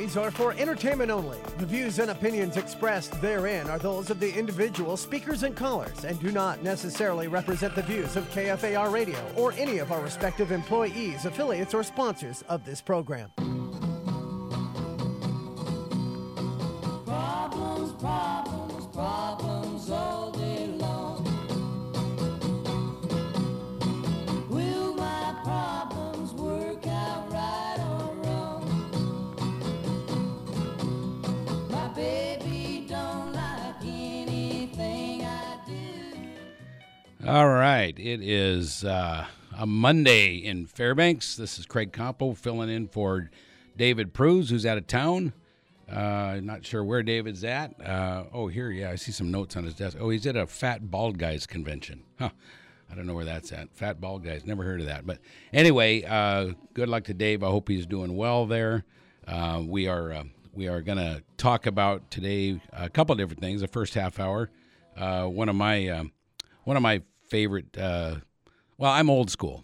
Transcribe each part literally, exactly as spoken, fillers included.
These are for entertainment only. The views and opinions expressed therein are those of the individual speakers and callers and do not necessarily represent the views of K F A R Radio or any of our respective employees, affiliates, or sponsors of this program. Problems, problems, problems all day long. Will my problems work out right or wrong? My baby don't like anything I do. All right, it is uh, a Monday in Fairbanks. This is Craig Campo filling in for David Pruz, who's out of town. Uh, not sure where David's at. Uh, oh, here, yeah, I see some notes on his desk. Oh, he's at a Fat Bald Guys convention. Huh. I don't know where that's at. Fat Bald Guys, never heard of that. But anyway, uh, good luck to Dave. I hope he's doing well there. Uh, we are uh, we are going to talk about today a couple different things. The first half hour, uh, one of my uh, one of my favorite. Uh, well, I'm old school.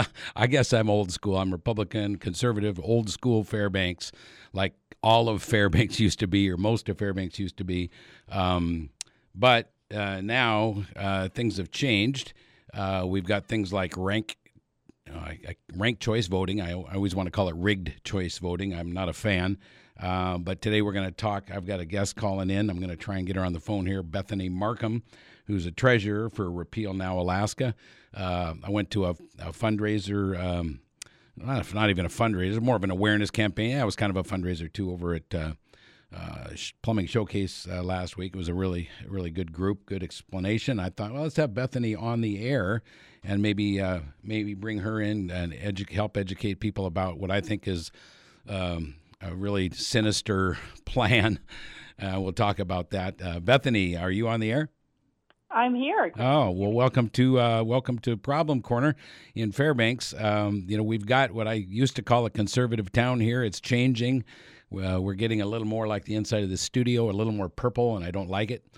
I guess I'm old school. I'm Republican, conservative, old school Fairbanks, like all of Fairbanks used to be, or most of Fairbanks used to be. Um, but uh, now uh, things have changed. Uh, we've got things like rank uh, I- rank choice voting. I, I always want to call it rigged choice voting. I'm not a fan. Uh, but today we're going to talk. I've got a guest calling in. I'm going to try and get her on the phone here, Bethany Markham, who's a treasurer for Repeal Now Alaska. Uh, I went to a, a fundraiser, um, not, not even a fundraiser, more of an awareness campaign. Yeah, it was kind of a fundraiser, too, over at uh, uh, Plumbing Showcase uh, last week. It was a really, really good group, good explanation. I thought, well, let's have Bethany on the air and maybe uh, maybe bring her in and edu- help educate people about what I think is um, a really sinister plan. Uh, we'll talk about that. Uh, Bethany, are you on the air? I'm here. Oh, well, welcome to uh, welcome to Problem Corner in Fairbanks. Um, you know, we've got what I used to call a conservative town here. It's changing. Uh, we're getting a little more like the inside of the studio, a little more purple, and I don't like it.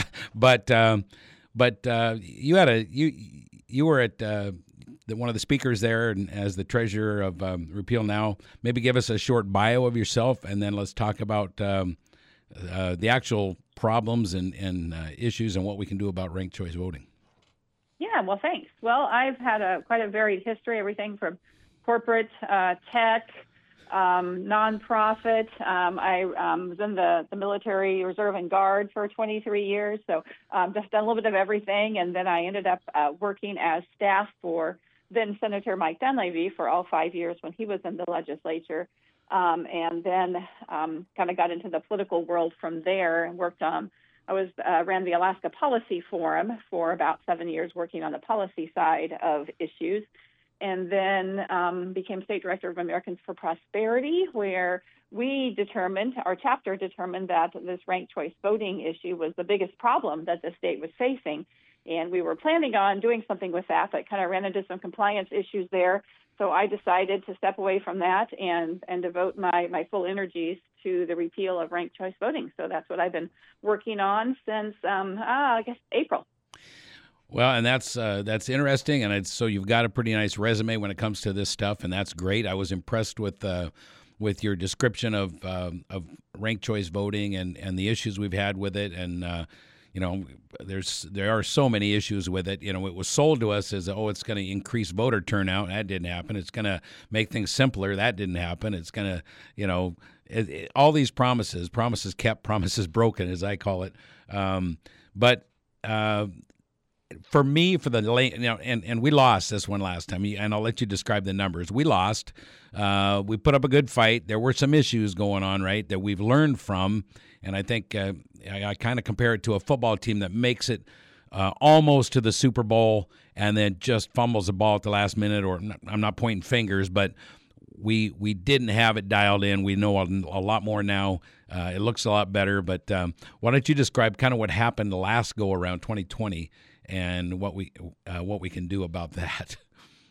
but um, but uh, you had a you you were at uh, the, one of the speakers there, and as the treasurer of um, Repeal Now. Maybe give us a short bio of yourself, and then let's talk about um, uh, the actual problems and, and uh, issues and what we can do about ranked choice voting. Yeah, well, thanks. Well, I've had a quite a varied history, everything from corporate, uh, tech, um, nonprofit. Um, I um, was in the, the military reserve and guard for twenty-three years, so um, just done a little bit of everything. And then I ended up uh, working as staff for then Senator Mike Dunleavy for all five years when he was in the legislature. Um, and then um, kind of got into the political world from there and worked on, I was uh, ran the Alaska Policy Forum for about seven years working on the policy side of issues, and then um, became state director of Americans for Prosperity, where we determined, our chapter determined that this ranked choice voting issue was the biggest problem that the state was facing. And we were planning on doing something with that, but kind of ran into some compliance issues there. So I decided to step away from that and, and devote my, my full energies to the repeal of ranked choice voting. So that's what I've been working on since, um, ah, I guess, April. Well, and that's uh, that's interesting, and it's, so you've got a pretty nice resume when it comes to this stuff, and that's great. I was impressed with uh, with your description of um, of ranked choice voting and, and the issues we've had with it, and uh, you know, there's there are so many issues with it. You know, it was sold to us as, oh, it's going to increase voter turnout. That didn't happen. It's going to make things simpler. That didn't happen. It's going to, you know, it, it, all these promises, promises kept, promises broken, as I call it. Um, but uh, for me, for the late, you know, and, and we lost this one last time, and I'll let you describe the numbers. We lost. Uh, we put up a good fight. There were some issues going on, right, that we've learned from. And I think uh, I, I kind of compare it to a football team that makes it uh, almost to the Super Bowl and then just fumbles the ball at the last minute. Or I'm not pointing fingers, but we we didn't have it dialed in. We know a, a lot more now. Uh, it looks a lot better. But um, why don't you describe kind of what happened the last go around twenty twenty and what we uh, what we can do about that?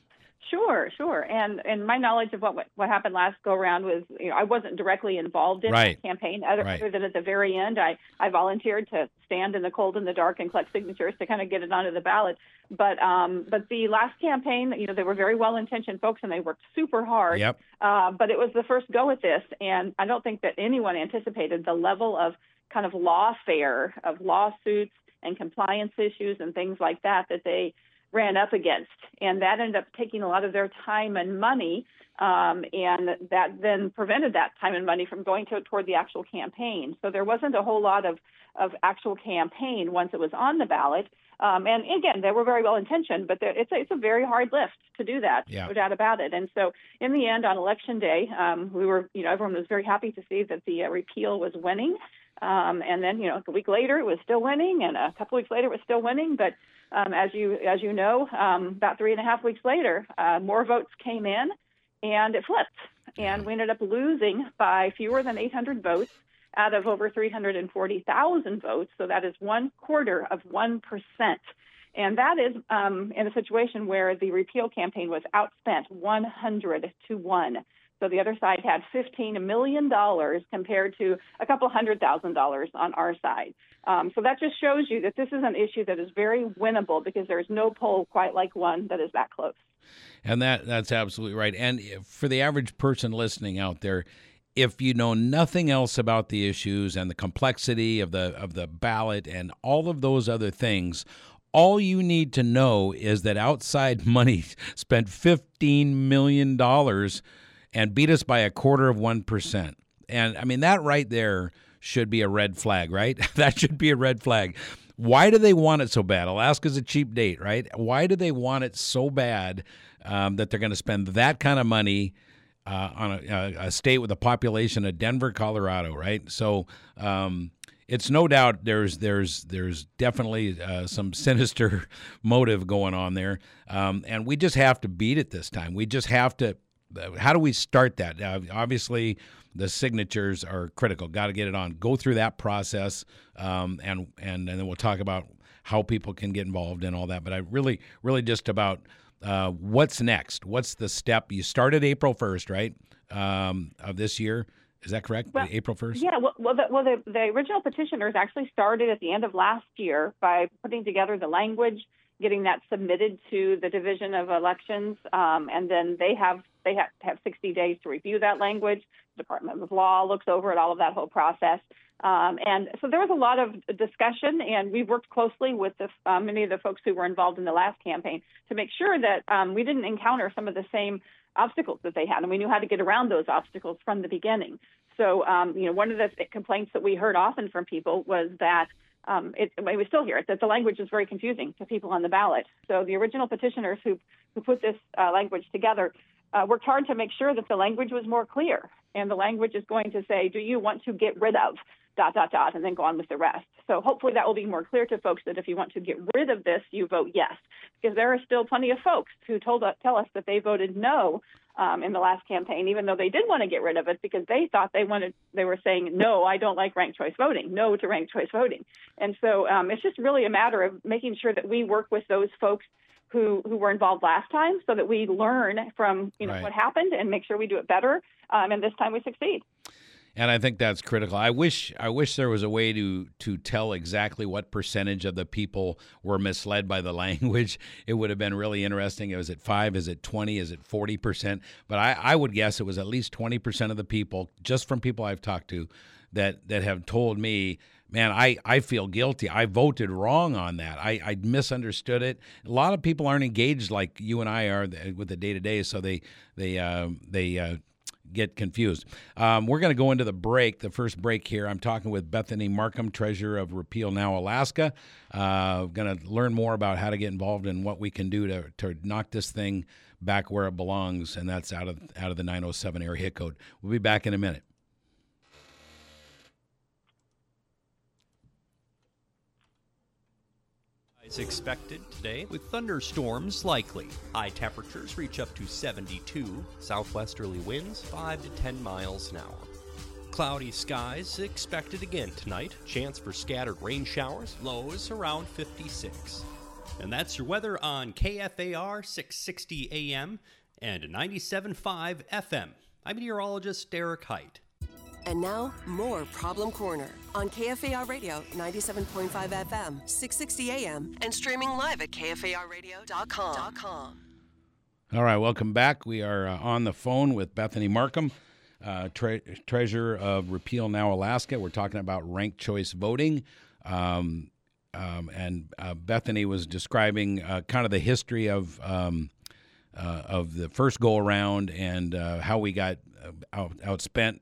Sure, sure. And and my knowledge of what what happened last go around was, you know, I wasn't directly involved in Right. the campaign, other, Right. other than at the very end, I, I volunteered to stand in the cold and the dark and collect signatures to kind of get it onto the ballot. But um, but the last campaign, you know, they were very well-intentioned folks and they worked super hard. Yep. Uh, but it was the first go at this, and I don't think that anyone anticipated the level of kind of lawfare, of lawsuits and compliance issues and things like that that they ran up against, and that ended up taking a lot of their time and money, um, and that then prevented that time and money from going to, toward the actual campaign. So there wasn't a whole lot of, of actual campaign once it was on the ballot. Um, and again, they were very well intentioned, but it's a, it's a very hard lift to do that, Yeah. no doubt about it. And so in the end, on Election Day, um, we were, you know, everyone was very happy to see that the uh, repeal was winning. Um, and then, you know, a week later, it was still winning, and a couple weeks later, it was still winning. But um, as you as you know, um, about three and a half weeks later, uh, more votes came in, and it flipped. And we ended up losing by fewer than eight hundred votes out of over three hundred forty thousand votes. So that is one quarter of one percent. And that is um, in a situation where the repeal campaign was outspent one hundred to one. So the other side had fifteen million dollars compared to a couple hundred thousand dollars on our side. Um, so that just shows you that this is an issue that is very winnable because there's no poll quite like one that is that close. And that that's absolutely right. And for the average person listening out there, if you know nothing else about the issues and the complexity of the of the ballot and all of those other things, all you need to know is that outside money spent fifteen million dollars and beat us by a quarter of one percent. And, I mean, that right there should be a red flag, right? That should be a red flag. Why do they want it so bad? Alaska's a cheap date, right? Why do they want it so bad um, that they're going to spend that kind of money uh, on a, a state with a population of Denver, Colorado, right? So um, it's no doubt there's there's there's definitely uh, some sinister motive going on there, um, and we just have to beat it this time. We just have to. How do we start that? Uh, obviously, the signatures are critical. Got to get it on. Go through that process, um, and, and and then we'll talk about how people can get involved and all that. But I really, really just about uh, what's next. What's the step? You started April first, right, um, of this year. Is that correct? Well, April first? Yeah, well, well, the, well the, the original petitioners actually started at the end of last year by putting together the language, getting that submitted to the Division of Elections, um, and then they have they have, have sixty days to review that language. The Department of Law looks over at all of that whole process. Um, and so there was a lot of discussion, and we worked closely with the, uh, many of the folks who were involved in the last campaign to make sure that um, we didn't encounter some of the same obstacles that they had, and we knew how to get around those obstacles from the beginning. So, um, you know, one of the complaints that we heard often from people was that Um, it, we still hear it, that the language is very confusing to people on the ballot. So the original petitioners who, who put this uh, language together uh, worked hard to make sure that the language was more clear. And the language is going to say, do you want to get rid of dot, dot, dot, and then go on with the rest. So hopefully that will be more clear to folks that if you want to get rid of this, you vote yes. Because there are still plenty of folks who told us, tell us that they voted no Um, in the last campaign, even though they did want to get rid of it because they thought they wanted, they were saying, no, I don't like ranked choice voting, no to ranked choice voting. And so um, it's just really a matter of making sure that we work with those folks who, who were involved last time so that we learn from, you know, Right. what happened and make sure we do it better. Um, and this time we succeed. And I think that's critical. I wish I wish there was a way to to tell exactly what percentage of the people were misled by the language. It would have been really interesting. Was it five? Is it twenty? Is it forty percent? But I, I would guess it was at least twenty percent of the people, just from people I've talked to, that that have told me, man, I, I feel guilty. I voted wrong on that. I, I misunderstood it. A lot of people aren't engaged like you and I are with the day-to-day, so they, they, uh, they uh, get confused. Um, we're going to go into the break, the first break here. I'm talking with Bethany Markham, treasurer of Repeal Now Alaska. Uh, going to learn more about how to get involved and what we can do to, to knock this thing back where it belongs, and that's out of out of the nine oh seven area hit code. We'll be back in a minute. Is expected today with thunderstorms likely. High temperatures reach up to seventy-two. Southwesterly winds five to ten miles an hour. Cloudy skies expected again tonight. Chance for scattered rain showers. Lows around fifty-six. And that's your weather on K F A R six sixty A M and ninety-seven point five F M. I'm meteorologist Derek Height. And now, more Problem Corner on K F A R Radio, ninety-seven point five F M, six sixty A M, and streaming live at K F A R radio dot com. All right, welcome back. We are uh, on the phone with Bethany Markham, uh, tre- treasurer of Repeal Now Alaska. We're talking about ranked choice voting. Um, um, and uh, Bethany was describing uh, kind of the history of um, uh, of the first go-around and uh, how we got uh, out, outspent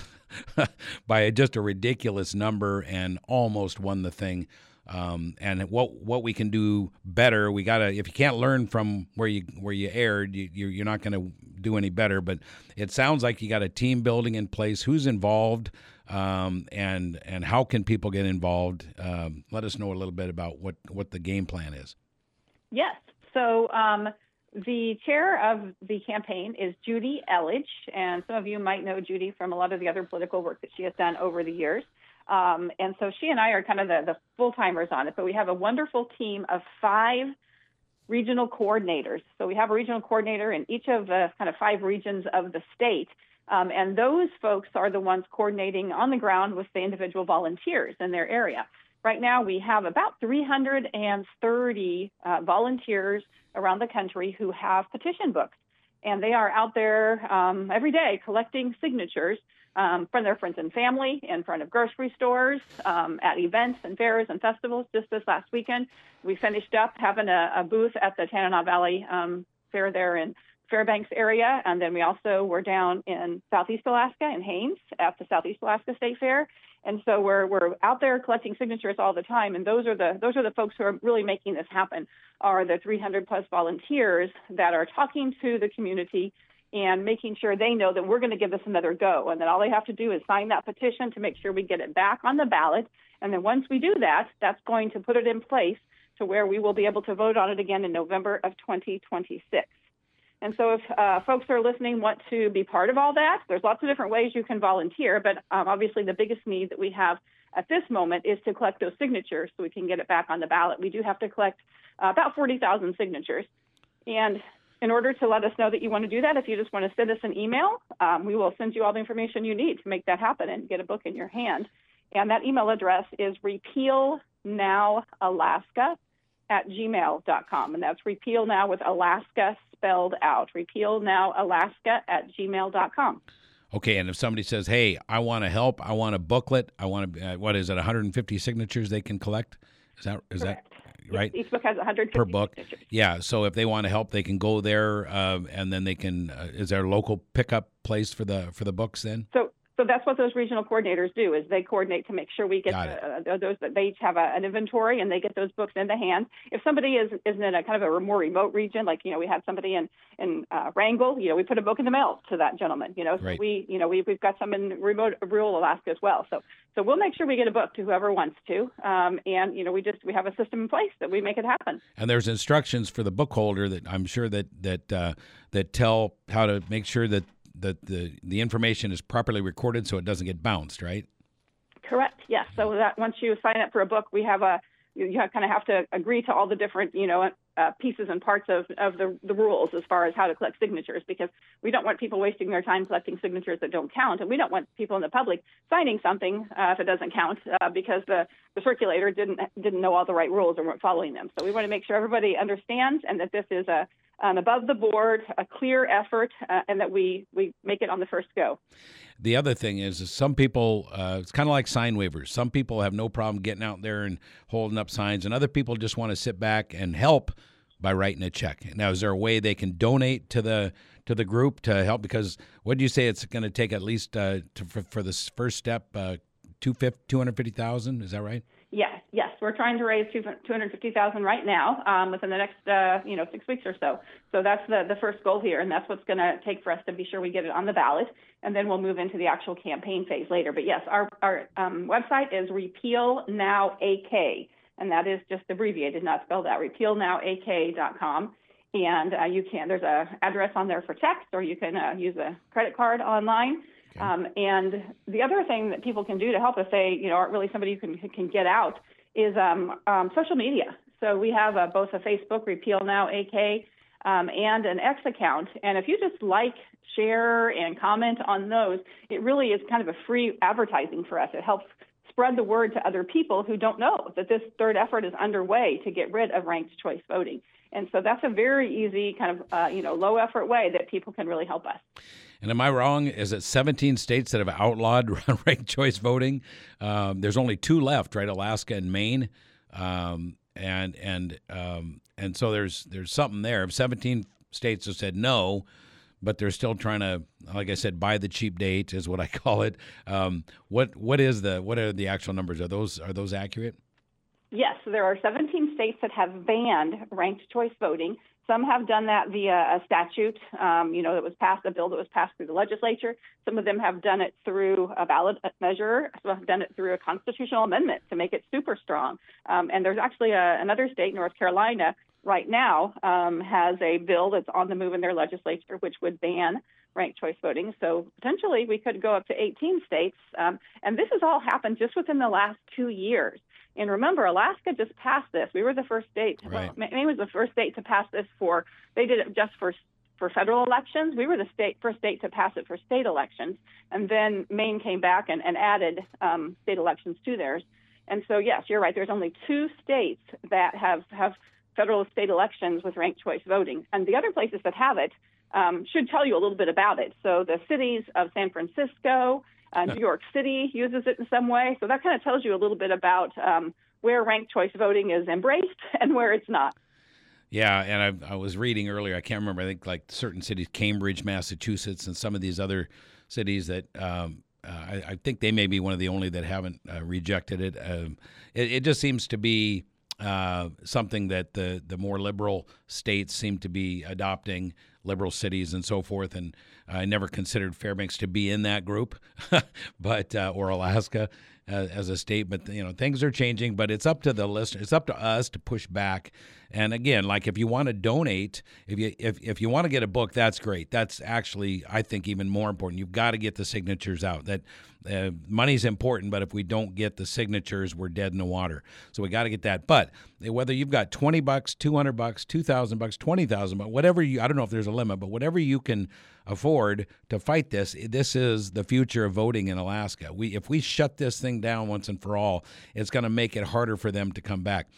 by just a ridiculous number and almost won the thing. Um, and what what we can do better, we gotta. If you can't learn from where you where you erred, you, you're not going to do any better. But it sounds like you got a team building in place. Who's involved, um, and and how can people get involved? Um, let us know a little bit about what, what the game plan is. Yes. So um, the chair of the campaign is Judy Elledge, and some of you might know Judy from a lot of the other political work that she has done over the years. Um, and so she and I are kind of the, the full-timers on it, but we have a wonderful team of five regional coordinators. So we have a regional coordinator in each of the kind of five regions of the state, um, and those folks are the ones coordinating on the ground with the individual volunteers in their area. Right now, we have about three hundred thirty uh, volunteers around the country who have petition books, and they are out there um, every day collecting signatures Um, from their friends and family, in front of grocery stores, um, at events and fairs and festivals. Just this last weekend, we finished up having a, a booth at the Tanana Valley um, Fair there in Fairbanks area, and then we also were down in Southeast Alaska in Haines at the Southeast Alaska State Fair. And so we're we're out there collecting signatures all the time, and those are the those are the folks who are really making this happen. Are the three hundred plus volunteers that are talking to the community and making sure they know that we're going to give this another go, and that all they have to do is sign that petition to make sure we get it back on the ballot. And then once we do that, that's going to put it in place to where we will be able to vote on it again in November of twenty twenty-six. And so if uh, folks are listening, want to be part of all that, there's lots of different ways you can volunteer, but um, obviously the biggest need that we have at this moment is to collect those signatures so we can get it back on the ballot. We do have to collect uh, about forty thousand signatures. And in order to let us know that you want to do that, if you just want to send us an email, um, we will send you all the information you need to make that happen and get a book in your hand. And that email address is repeal now alaska at gmail dot com. And that's Repeal Now with Alaska spelled out. Repeal Now Alaska at gmail dot com. Okay, and if somebody says, hey, I want to help, I want a booklet, I want to, uh, what is it, one hundred fifty signatures they can collect? Is that is Correct. that right? Each book has one hundred fifty per book. signatures. Yeah, so if they want to help, they can go there, uh, and then they can. Uh, is there a local pickup place for the for the books then? So, so that's what those regional coordinators do, is they coordinate to make sure we get the, uh, those. They each have a, an inventory, and they get those books in the hand. If somebody is is in a kind of a more remote region, like you know we had somebody in in uh, Wrangell, you know we put a book in the mail to that gentleman. You know, so right. we you know we we've got some in remote rural Alaska as well. So so we'll make sure we get a book to whoever wants to, um, and you know we just we have a system in place that we make it happen. And there's instructions for the book holder that I'm sure that that uh, that tell how to make sure that. that the, the information is properly recorded so it doesn't get bounced, right? Correct, yes. So that once you sign up for a book, we have a, you have, kind of have to agree to all the different, you know, uh, pieces and parts of, of the, the rules as far as how to collect signatures, because we don't want people wasting their time collecting signatures that don't count, and we don't want people in the public signing something uh, if it doesn't count uh, because the, the circulator didn't didn't know all the right rules and weren't following them. So we want to make sure everybody understands and that this is a an above the board, a clear effort, uh, and that we, we make it on the first go. The other thing is, is some people, uh, it's kind of like sign waivers. Some people have no problem getting out there and holding up signs, and other people just want to sit back and help by writing a check. Now, is there a way they can donate to the to the group to help? Because what do you say it's going to take at least uh, to, for, for this first step, uh, two hundred fifty thousand dollars? Is that right? Yes, yes. We're trying to raise two hundred fifty thousand dollars right now um, within the next, uh, you know, six weeks or so. So that's the, the first goal here, and that's what's going to take for us to be sure we get it on the ballot, and then we'll move into the actual campaign phase later. But yes, our, our um, website is Repeal Now A K, and that is just abbreviated, not spelled out, repeal now a k dot com. And uh, you can, there's a address on there for text, or you can uh, use a credit card online. Okay. Um, and the other thing that people can do to help if they, you know, aren't really somebody who can, who can get out is um, um, social media. So we have a, both a Facebook Repeal Now A K um, and an X account. And if you just like, share, and comment on those, it really is kind of a free advertising for us. It helps spread the word to other people who don't know that this third effort is underway to get rid of ranked choice voting. And so that's a very easy kind of, uh, you know, low effort way that people can really help us. And am I wrong? Is it seventeen states that have outlawed ranked choice voting? Um, there's only two left, right? Alaska and Maine. Um, and and um, and so there's there's something there. seventeen states have said no, but they're still trying to, like I said, buy the cheap date is what I call it. Um, what what is the what are the actual numbers? Are those are those accurate? Yes, there are seventeen states that have banned ranked choice voting. Some have done that via a statute, um, you know, that was passed, a bill that was passed through the legislature. Some of them have done it through a ballot measure. Some have done it through a constitutional amendment to make it super strong. Um, and there's actually a, another state, North Carolina, right now um, has a bill that's on the move in their legislature, which would ban ranked choice voting. So potentially we could go up to eighteen states. Um, and this has all happened just within the last two years. And remember, Alaska just passed this. We were the first state. Right. Well, Maine was the first state to pass this for, they did it just for for federal elections. We were the state first state to pass it for state elections. And then Maine came back and, and added um, state elections to theirs. And so, yes, you're right. There's only two states that have, have federal state elections with ranked choice voting. And the other places that have it um, should tell you a little bit about it. So the cities of San Francisco, Uh, New York City uses it in some way. So that kind of tells you a little bit about um, where ranked choice voting is embraced and where it's not. Yeah, and I, I was reading earlier, I can't remember, I think like certain cities, Cambridge, Massachusetts, and some of these other cities that um, uh, I, I think they may be one of the only that haven't uh, rejected it. Um, it. It just seems to be uh, something that the, the more liberal states seem to be adopting, liberal cities and so forth, and I never considered Fairbanks to be in that group, but uh, or Alaska uh, as a state. But you know, things are changing. But it's up to the listener. It's up to us to push back. And again, like if you want to donate, if you if if you want to get a book, that's great. That's actually, I think, even more important. You've got to get the signatures out. That uh, money's important, but if we don't get the signatures, we're dead in the water. So we got to get that. But whether you've got twenty bucks, two hundred bucks, two thousand bucks, twenty thousand, but whatever you, I don't know if there's a limit, but whatever you can afford to fight this, this is the future of voting in Alaska. We, if we shut this thing down once and for all, it's going to make it harder for them to come back.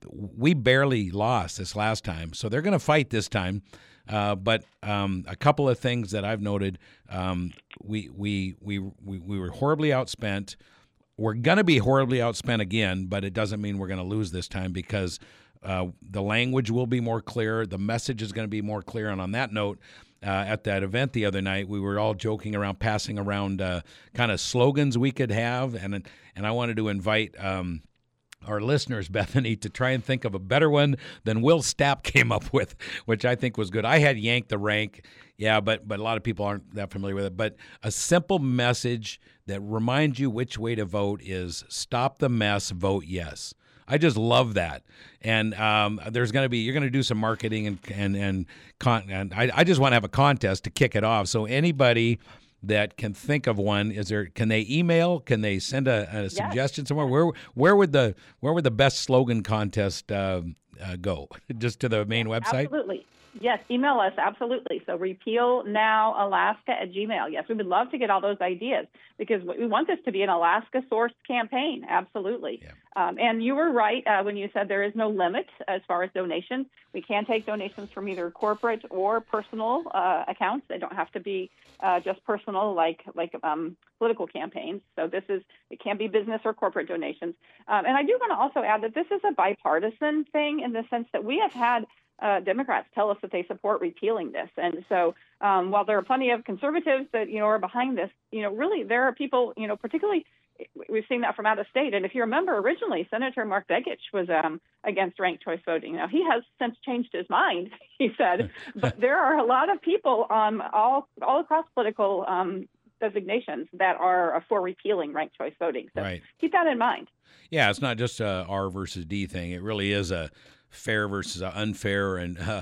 We barely lost this last time, so they're going to fight this time. Uh, but um, a couple of things that I've noted, um, we, we we we we were horribly outspent. We're going to be horribly outspent again, but it doesn't mean we're going to lose this time because uh, the language will be more clear. The message is going to be more clear. And on that note, uh, at that event the other night, we were all joking around, passing around uh, kind of slogans we could have, and and I wanted to invite Um, our listeners, Bethany, to try and think of a better one than Will Stapp came up with, which I think was good. I had Yank the Rank, yeah, but but a lot of people aren't that familiar with it. But a simple message that reminds you which way to vote is stop the mess, vote yes. I just love that. And um, there's going to be, you're going to do some marketing and, and, and, con- and I, I just want to have a contest to kick it off. So anybody that can think of one, is there? Can they email? Can they send a, a Yes. suggestion somewhere? Where where would the where would the best slogan contest uh, uh, go? Just to the main website? Absolutely. Yes, email us, absolutely. So repeal now alaska at gmail. Yes, we would love to get all those ideas because we want this to be an Alaska-sourced campaign, absolutely. Yeah. Um, and you were right uh, when you said there is no limit as far as donations. We can take donations from either corporate or personal uh, accounts. They don't have to be uh, just personal like like um, political campaigns. So this is, it can be business or corporate donations. Um, and I do want to also add that this is a bipartisan thing in the sense that we have had Uh, Democrats tell us that they support repealing this. And so um, while there are plenty of conservatives that, you know, are behind this, you know, really there are people, you know, particularly we've seen that from out of state. And if you remember originally, Senator Mark Begich was um, against ranked choice voting. Now, he has since changed his mind, he said, but there are a lot of people um, all, all across political um, designations that are for repealing ranked choice voting. So Right. keep that in mind. Yeah, it's not just a R versus D thing. It really is a fair versus unfair, and uh,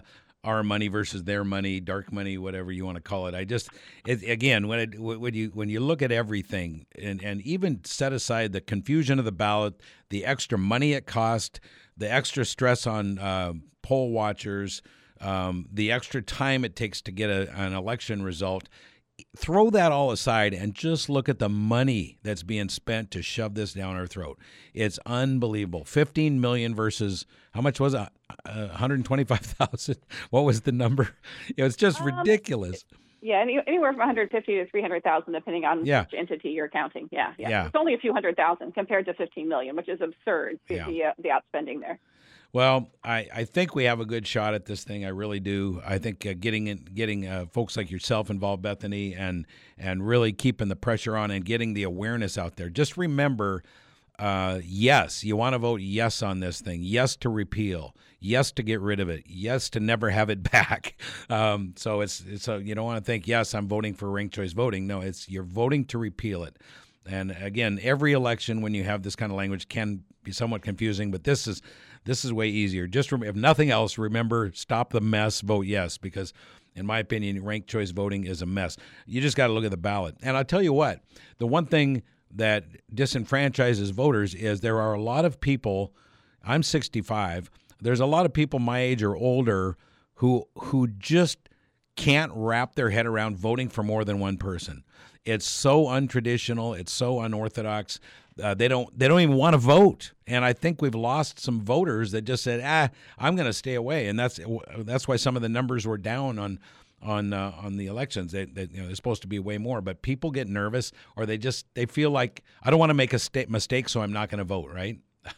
our money versus their money, dark money, whatever you want to call it. I just, it, again, when it, when you when you look at everything and, and even set aside the confusion of the ballot, the extra money it cost, the extra stress on uh, poll watchers, um, the extra time it takes to get a, an election result, throw that all aside and just look at the money that's being spent to shove this down our throat. It's unbelievable. fifteen million dollars versus, how much was it? Uh, one hundred twenty-five thousand. What was the number? It was just um, ridiculous. Yeah, any, anywhere from one hundred fifty to three hundred thousand, depending on yeah. which entity you're counting. Yeah, yeah, yeah. It's only a few hundred thousand compared to fifteen million, which is absurd. Yeah. The uh, the outspending there. Well, I, I think we have a good shot at this thing. I really do. I think uh, getting in, getting uh, folks like yourself involved, Bethany, and and really keeping the pressure on and getting the awareness out there. Just remember, uh, yes, you want to vote yes on this thing. Yes to repeal. Yes to get rid of it. Yes to never have it back. Um, so it's it's a, you don't want to think, yes, I'm voting for ranked choice voting. No, it's you're voting to repeal it. And again, every election when you have this kind of language can be somewhat confusing, but this is this is way easier. Just rem- if nothing else, remember, stop the mess, vote yes, because in my opinion, ranked choice voting is a mess. You just got to look at the ballot. And I'll tell you what, the one thing that disenfranchises voters is there are a lot of people, I'm sixty-five, there's a lot of people my age or older who who just can't wrap their head around voting for more than one person. It's so untraditional. It's so unorthodox. Uh, they don't they don't even want to vote. And I think we've lost some voters that just said, ah, I'm going to stay away. And that's that's why some of the numbers were down on on uh, on the elections. They, they, you know, they're supposed to be way more. But people get nervous, or they just they feel like, I don't want to make a sta- mistake, so I'm not going to vote, right?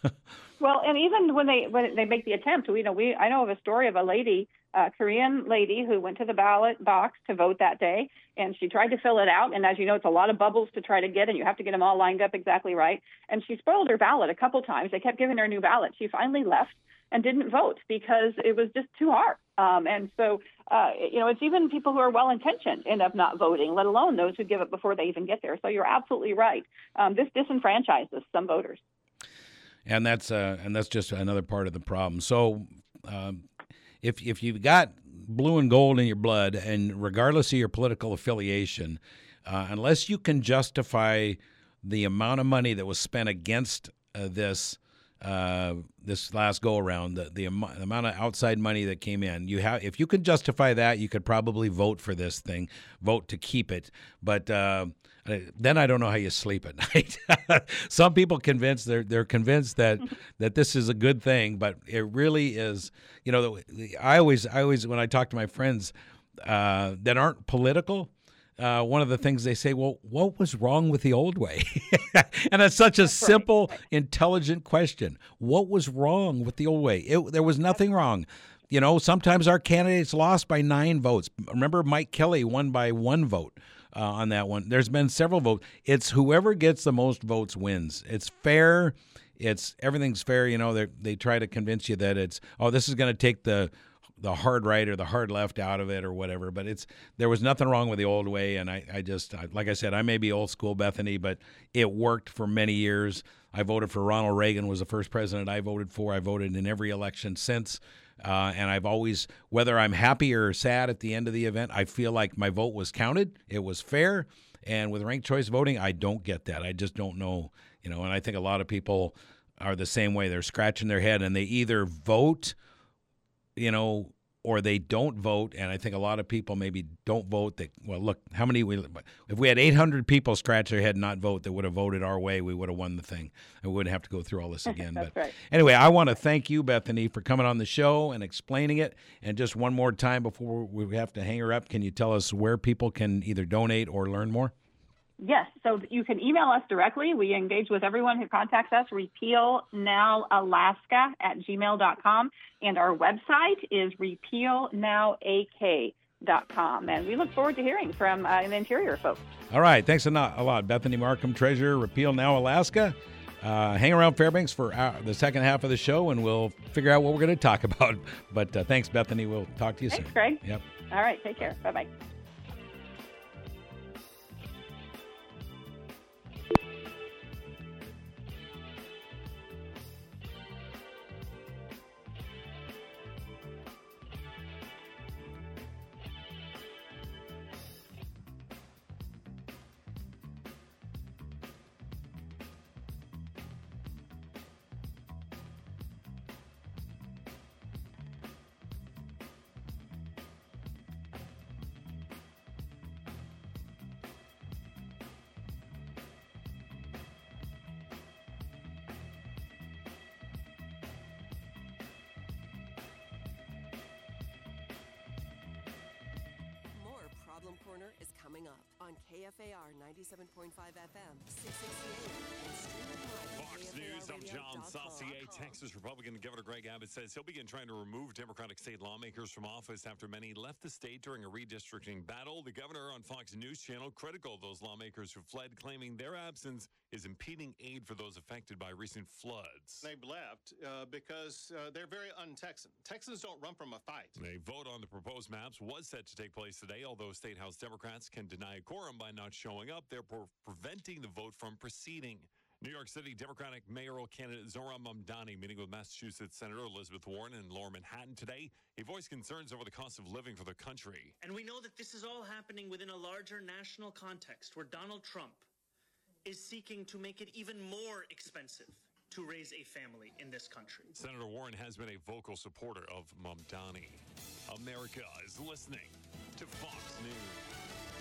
Well, and even when they when they make the attempt, we you know we I know of a story of a lady, a Korean lady who went to the ballot box to vote that day, and she tried to fill it out. And as you know, it's a lot of bubbles to try to get, and you have to get them all lined up exactly right. And she spoiled her ballot a couple times. They kept giving her a new ballot. She finally left and didn't vote because it was just too hard. Um, and so, uh, you know, it's even people who are well-intentioned end up not voting, let alone those who give it before they even get there. So you're absolutely right. Um, this disenfranchises some voters. And that's uh, and that's just another part of the problem. So um, if if you've got blue and gold in your blood, and regardless of your political affiliation, uh, unless you can justify the amount of money that was spent against uh, this uh, this last go around, the the, am- the amount of outside money that came in, you have if you can justify that, you could probably vote for this thing, vote to keep it. But uh, then I don't know how you sleep at night. Some people convinced they're they're convinced that that this is a good thing, but it really is. You know, I always I always when I talk to my friends uh, that aren't political, uh, one of the things they say, well, what was wrong with the old way? And it's such a simple, intelligent question. What was wrong with the old way? It, there was nothing wrong. You know, sometimes our candidates lost by nine votes. Remember, Mike Kelly won by one vote. Uh, on that one. There's been several votes. It's whoever gets the most votes wins. It's fair. It's everything's fair. You know, they they try to convince you that it's, oh, this is going to take the the hard right or the hard left out of it or whatever. But it's there was nothing wrong with the old way. And I, I just, I, like I said, I may be old school, Bethany, but it worked for many years. I voted for Ronald Reagan, was the first president I voted for. I voted in every election since. Uh, and I've always, whether I'm happy or sad at the end of the event, I feel like my vote was counted. It was fair. And with ranked choice voting, I don't get that. I just don't know, you know, and I think a lot of people are the same way. They're scratching their head and they either vote, you know, or they don't vote. And I think a lot of people maybe don't vote. They, well, look, how many, we, if we had eight hundred people scratch their head and not vote that would have voted our way, we would have won the thing. And we wouldn't have to go through all this again. That's but right. Anyway, I want to thank you, Bethany, for coming on the show and explaining it. And just one more time before we have to hang her up, can you tell us where people can either donate or learn more? Yes, so you can email us directly. We engage with everyone who contacts us, repeal now alaska at gmail dot com. And our website is repeal now a k dot com. And we look forward to hearing from uh, the Interior folks. All right. Thanks a lot, a lot. Bethany Markham, Treasurer, Repeal Now Alaska. Uh, hang around Fairbanks for our, the second half of the show, and we'll figure out what we're going to talk about. But uh, thanks, Bethany. We'll talk to you thanks, soon. Greg. Yep. All right. Take care. Bye-bye. Corner is coming up on K F A R ninety-seven point five F M, six sixty A M, and streaming live at Fox News, I'm John Saucier. Texas Republican Governor Greg Abbott says he'll begin trying to remove Democratic state lawmakers from office after many left the state during a redistricting battle. The governor on Fox News Channel critical of those lawmakers who fled, claiming their absence is impeding aid for those affected by recent floods. They left uh, because uh, they're very un-Texan. Texans don't run from a fight. A vote on the proposed maps was set to take place today, although State House Democrats can deny a quorum by not showing up, therefore preventing the vote from proceeding. New York City Democratic mayoral candidate Zohran Mamdani meeting with Massachusetts Senator Elizabeth Warren in Lower Manhattan today. He voiced concerns over the cost of living for the country. And we know that this is all happening within a larger national context where Donald Trump is seeking to make it even more expensive to raise a family in this country. Senator Warren has been a vocal supporter of Mamdani. America is listening to Fox News.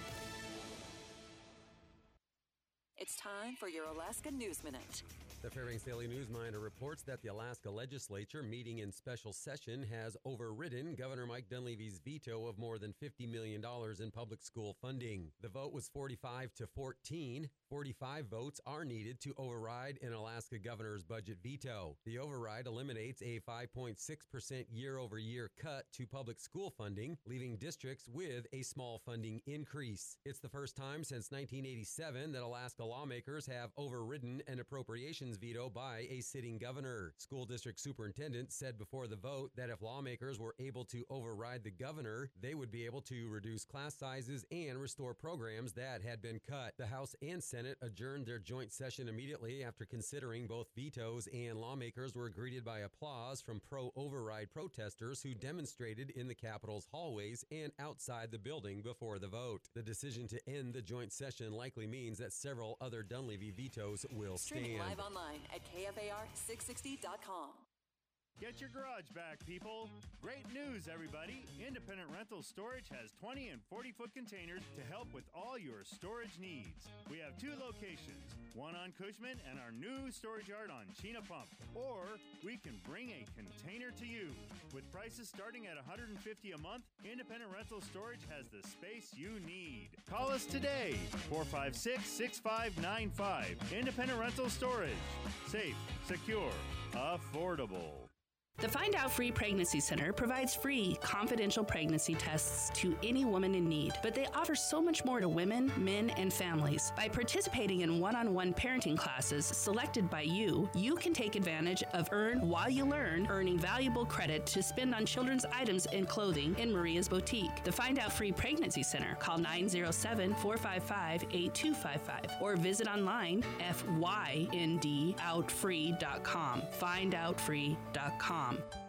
It's time for your Alaska News Minute. The Fairbanks Daily Newsminder reports that the Alaska legislature meeting in special session has overridden Governor Mike Dunleavy's veto of more than fifty million dollars in public school funding. The vote was forty-five to fourteen. forty-five votes are needed to override an Alaska governor's budget veto. The override eliminates a five point six percent year-over-year cut to public school funding, leaving districts with a small funding increase. It's the first time since nineteen eighty-seven that Alaska lawmakers have overridden an appropriations veto by a sitting governor. School district superintendent said before the vote that if lawmakers were able to override the governor, they would be able to reduce class sizes and restore programs that had been cut. The House and Senate adjourned their joint session immediately after considering both vetoes, and lawmakers were greeted by applause from pro-override protesters who demonstrated in the Capitol's hallways and outside the building before the vote. The decision to end the joint session likely means that several other Dunleavy vetoes will Streaming stand. live online at K F A R six sixty dot com. Get your garage back, people. Great news, everybody. Independent Rental Storage has twenty and forty foot containers to help with all your storage needs. We have two locations, one on Cushman and our new storage yard on Chena Pump. Or we can bring a container to you. With prices starting at one hundred fifty dollars a month, Independent Rental Storage has the space you need. Call us today, four five six, six five nine five. Independent Rental Storage. Safe, secure, affordable. The Find Out Free Pregnancy Center provides free, confidential pregnancy tests to any woman in need, but they offer so much more to women, men, and families. By participating in one-on-one parenting classes selected by you, you can take advantage of Earn While You Learn, earning valuable credit to spend on children's items and clothing in Maria's Boutique. The Find Out Free Pregnancy Center. Call nine zero seven, four five five, eight two five five or visit online f y n d out free dot com. find out free dot com.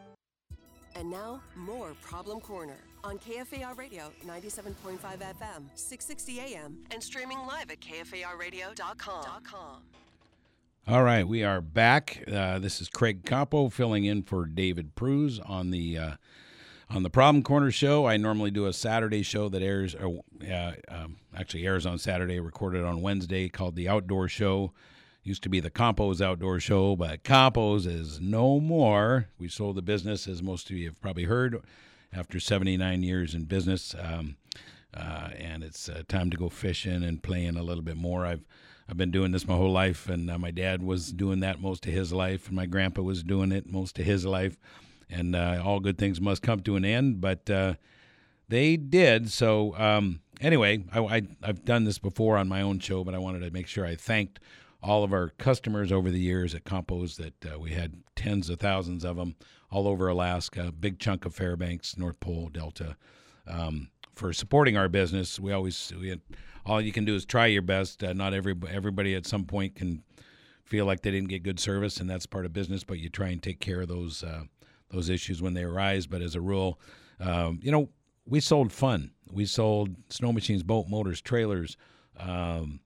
And now, more Problem Corner on K F A R Radio ninety-seven point five F M, six sixty A M, and streaming live at K F A R radio dot com. All right, we are back. Uh, this is Craig Campo filling in for David Pruse on the uh, on the Problem Corner show. I normally do a Saturday show that airs, uh, um, actually airs on Saturday, recorded on Wednesday, called The Outdoor Show. Used to be the Campos Outdoor Show, but Campos is no more. We sold the business, as most of you have probably heard, after seventy-nine years in business. Um, uh, and it's uh, time to go fishing and playing a little bit more. I've I've been doing this my whole life, and uh, my dad was doing that most of his life, and my grandpa was doing it most of his life. And uh, all good things must come to an end, but uh, they did. So um, anyway, I, I, I've done this before on my own show, but I wanted to make sure I thanked all of our customers over the years at Campos, that uh, we had tens of thousands of them all over Alaska, a big chunk of Fairbanks, North Pole, Delta, um, for supporting our business. We always, we had, all you can do is try your best. Uh, not every everybody at some point can feel like they didn't get good service, and that's part of business, but you try and take care of those uh, those issues when they arise. But as a rule, um, you know, we sold fun. We sold snow machines, boat motors, trailers, um,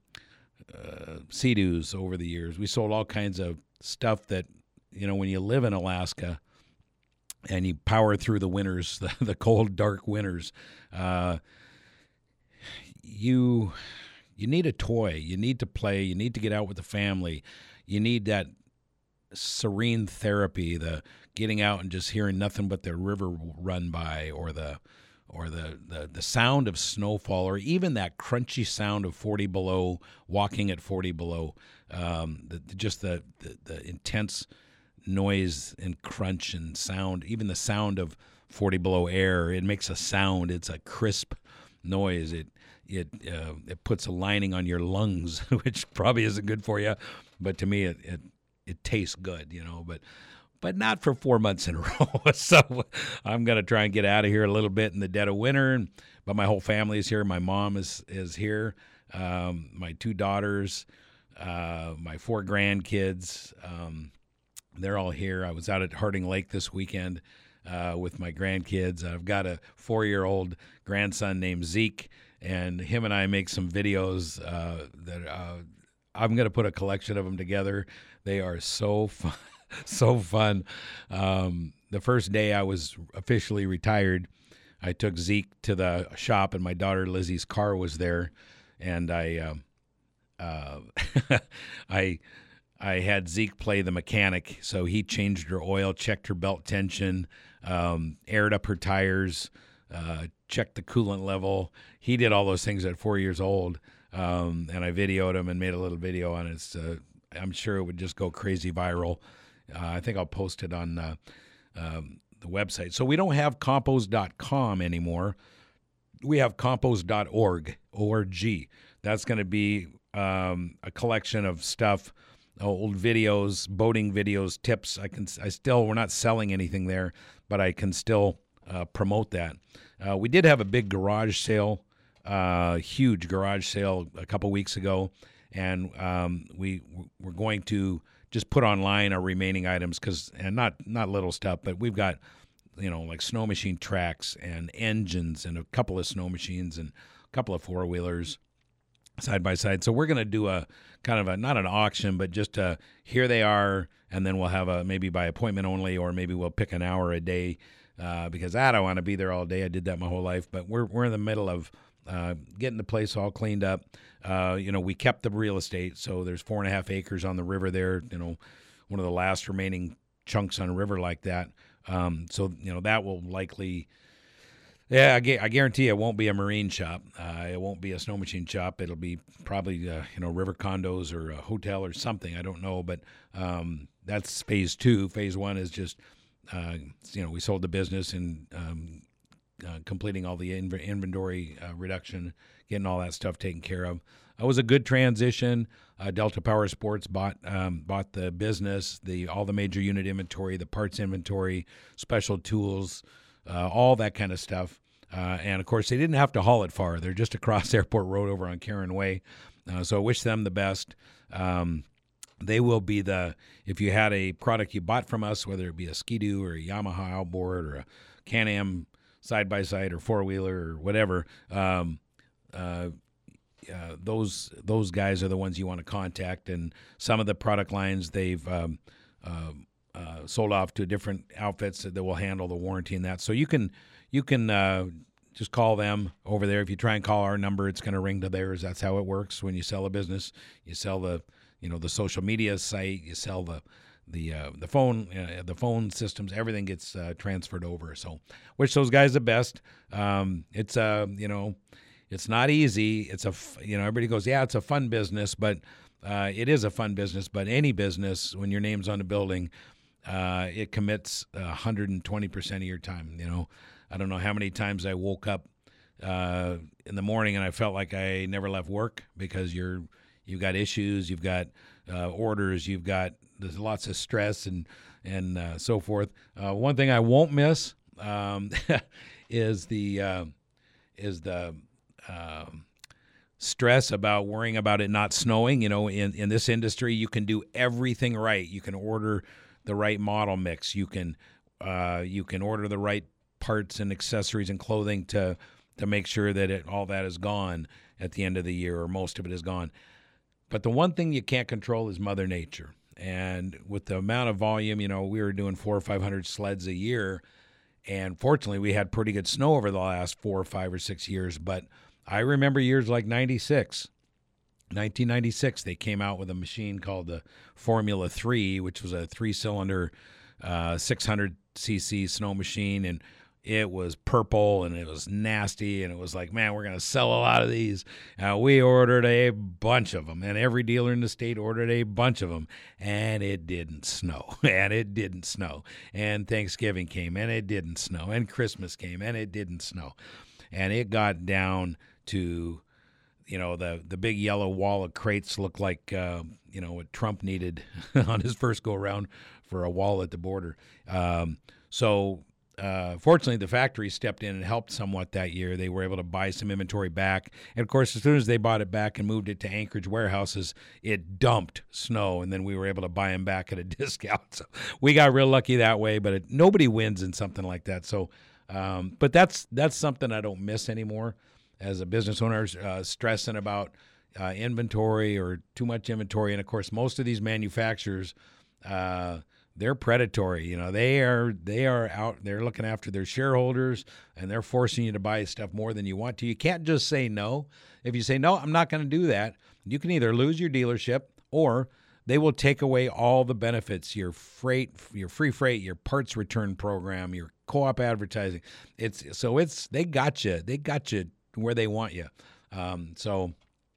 Uh, Sea-Doos over the years. We sold all kinds of stuff that, you know, when you live in Alaska and you power through the winters, the, the cold, dark winters, uh, you you need a toy. You need to play. You need to get out with the family. You need that serene therapy, the getting out and just hearing nothing but the river run by, or the or the, the, the sound of snowfall, or even that crunchy sound of forty below, walking at forty below, um, the, just the, the, the intense noise and crunch and sound, even the sound of forty below air, it makes a sound. It's a crisp noise. It it uh, it puts a lining on your lungs, which probably isn't good for you, but to me it it, it tastes good, you know. But but not for four months in a row. So I'm gonna try and get out of here a little bit in the dead of winter. But my whole family is here. My mom is is here. Um, my two daughters, uh, my four grandkids. Um, they're all here. I was out at Harding Lake this weekend uh, with my grandkids. I've got a four-year-old grandson named Zeke, and him and I make some videos uh, that uh, I'm going to put a collection of them together. They are so fun. So fun. Um, the first day I was officially retired, I took Zeke to the shop, and my daughter Lizzie's car was there, and I, um, uh, I, I had Zeke play the mechanic. So he changed her oil, checked her belt tension, um, aired up her tires, uh, checked the coolant level. He did all those things at four years old, um, and I videoed him and made a little video on it. Uh, I'm sure it would just go crazy viral. Uh, I think I'll post it on uh, um, the website. So we don't have compost dot com anymore. We have compost dot org, O R G. That's going to be um, a collection of stuff, old videos, boating videos, tips. I can, I still, we're not selling anything there, but I can still uh, promote that. Uh, we did have a big garage sale, uh, huge garage sale a couple weeks ago, and um, we we're going to just put online our remaining items, because, and not not little stuff, but we've got, you know, like snow machine tracks and engines and a couple of snow machines and a couple of four wheelers side by side. So we're going to do a kind of a, not an auction, but just a, here they are, and then we'll have a maybe by appointment only, or maybe we'll pick an hour a day, uh, because I don't want to be there all day. I did that my whole life, but we're we're in the middle of uh, getting the place all cleaned up. Uh, you know, we kept the real estate, so there's four and a half acres on the river there. You know, one of the last remaining chunks on a river like that. Um, so you know that will likely, yeah, I, gu- I guarantee it won't be a marine shop. Uh, it won't be a snow machine shop. It'll be probably uh, you know river condos or a hotel or something. I don't know, but um, that's phase two. Phase one is just uh, you know we sold the business and um, uh, completing all the inv- inventory uh, reduction, getting all that stuff taken care of. It was a good transition. Uh, Delta Power Sports bought um, bought the business, the all the major unit inventory, the parts inventory, special tools, uh, all that kind of stuff. Uh, and, of course, they didn't have to haul it far. They're just across Airport Road over on Karen Way. Uh, so I wish them the best. Um, they will be the, if you had a product you bought from us, whether it be a Ski-Doo or a Yamaha outboard or a Can-Am side-by-side or four-wheeler or whatever, um, uh, uh, those those guys are the ones you want to contact. And some of the product lines they've um, uh, uh, sold off to different outfits that will handle the warranty and that. So you can you can uh, just call them over there. If you try and call our number, it's going to ring to theirs. That's how it works when you sell a business. You sell the you know the social media site. You sell the the uh, the phone uh, the phone systems. Everything gets uh, transferred over. So wish those guys the best. Um, it's uh you know. It's not easy. It's a, you know, everybody goes, yeah, it's a fun business, but uh, it is a fun business. But any business, when your name's on the building, uh, it commits one hundred twenty percent of your time. You know, I don't know how many times I woke up uh, in the morning and I felt like I never left work, because you're, you've got issues, you've got uh, orders, you've got, there's lots of stress and, and uh, so forth. Uh, one thing I won't miss um, is the, uh, is the, Um, stress about worrying about it not snowing. You know, in, in this industry, you can do everything right. You can order the right model mix. You can uh, you can order the right parts and accessories and clothing to to make sure that it, all that is gone at the end of the year, or most of it is gone. But the one thing you can't control is Mother Nature. And with the amount of volume, you know, we were doing four or five hundred sleds a year, and fortunately, we had pretty good snow over the last four or five or six years. But I remember years like ninety-six, nineteen ninety-six, they came out with a machine called the Formula three, which was a three-cylinder, uh, six hundred c c snow machine. And it was purple and it was nasty, and it was like, man, we're going to sell a lot of these. Uh, we ordered a bunch of them, and every dealer in the state ordered a bunch of them, and it didn't snow, and it didn't snow. And Thanksgiving came, and it didn't snow, and Christmas came, and it didn't snow. And it got down to, you know, the, the big yellow wall of crates looked like, uh, you know, what Trump needed on his first go-around for a wall at the border. Um, so... Uh, fortunately, the factory stepped in and helped somewhat that year. They were able to buy some inventory back. And, of course, as soon as they bought it back and moved it to Anchorage warehouses, it dumped snow, and then we were able to buy them back at a discount. So we got real lucky that way, but it, nobody wins in something like that. So, um, but that's that's something I don't miss anymore as a business owner, uh, stressing about uh, inventory or too much inventory. And, of course, most of these manufacturers uh, – they're predatory. You know, they are they are out. They're looking after their shareholders, and they're forcing you to buy stuff more than you want to. You can't just say no. If you say no, I'm not going to do that, you can either lose your dealership, or they will take away all the benefits: your freight, your free freight, your parts return program, your co-op advertising. It's so it's they got you. They got you where they want you. Um, so,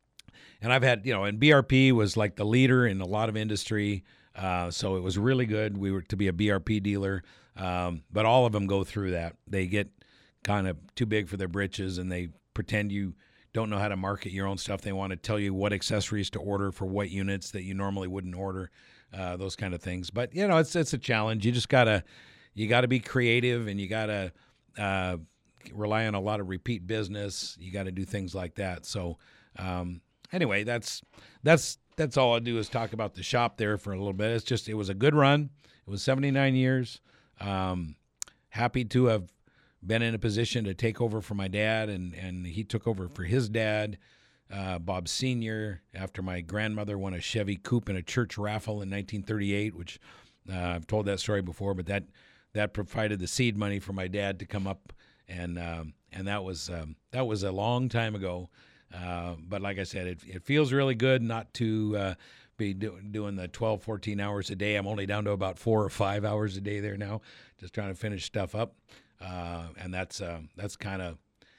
and I've had, you know, and B R P was like the leader in a lot of industry. Uh, so it was really good. We were to be a B R P dealer, um, but all of them go through that. They get kind of too big for their britches, and they pretend you don't know how to market your own stuff. They want to tell you what accessories to order for what units that you normally wouldn't order, uh, those kind of things. But you know, it's it's a challenge. You just gotta you gotta be creative, and you gotta uh, rely on a lot of repeat business. You got to do things like that. So um, anyway, that's that's. That's all I do is talk about the shop there for a little bit. It's just, it was a good run. It was seventy-nine years. Um, happy to have been in a position to take over for my dad, and, and he took over for his dad, uh, Bob Senior, after my grandmother won a Chevy Coupe in a church raffle in nineteen thirty-eight, which uh, I've told that story before, but that that provided the seed money for my dad to come up, and um, and that was um, that was a long time ago. Uh, but like I said, it, it feels really good not to uh, be do, doing the twelve, fourteen hours a day. I'm only down to about four or five hours a day there now, just trying to finish stuff up. Uh, and that's uh, that's kind of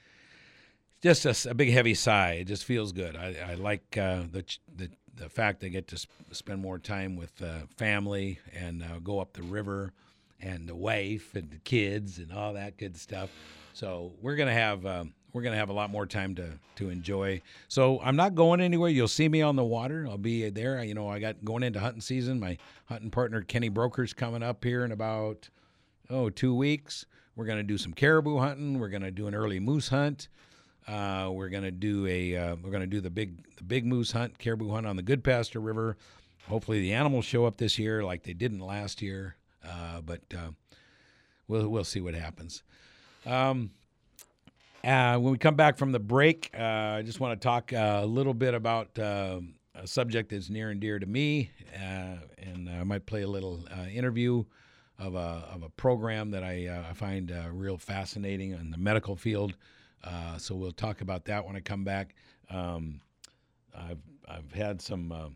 just a, a big, heavy sigh. It just feels good. I, I like uh, the, the the fact I get to sp- spend more time with uh, family and uh, go up the river, and the wife and the kids and all that good stuff. So we're going to have... Um, We're going to have a lot more time to, to enjoy. So I'm not going anywhere. You'll see me on the water. I'll be there. You know, I got going into hunting season. My hunting partner, Kenny Broker's coming up here in about, oh, two weeks. We're going to do some caribou hunting. We're going to do an early moose hunt. Uh, we're going to do a, uh, we're going to do the big, the big moose hunt, caribou hunt on the Goodpasture River. Hopefully the animals show up this year like they didn't last year. Uh, but uh, we'll, we'll see what happens. Um, Uh, when we come back from the break, uh, I just want to talk uh, a little bit about uh, a subject that's near and dear to me, uh, and I might play a little uh, interview of a of a program that I, uh, I find uh, real fascinating in the medical field. Uh, so we'll talk about that when I come back. Um, I've I've had some uh,